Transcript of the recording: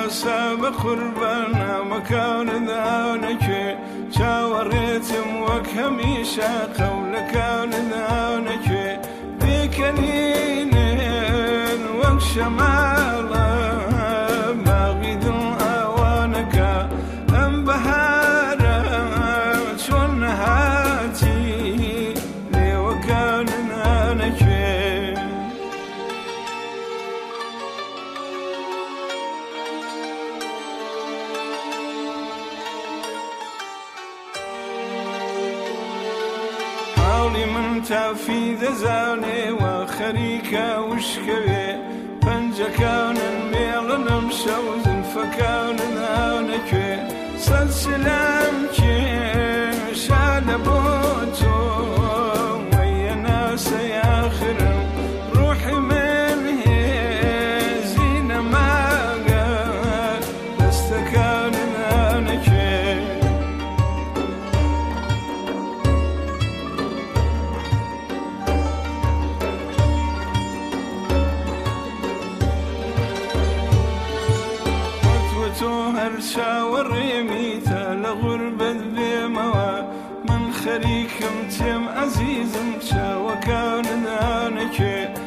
ساب قربانا مكان ذانك شاوريتم وكميشا قولك ذانك بكنين وكشمالا باغد اوانك ام بهارا شون هاتي لي وكان ذانك من تافي ذزاني وخريكا وشكوي فنجكان الميل نمشوز فكان ذانكوي سلسلامك شالبوتو ويا ناس يا خرم روحي من هي زينة ما قال استكان ذانكوي هرشا والريميتا لغربة بموا من خريك متيم عزيز مشا وكان ذانك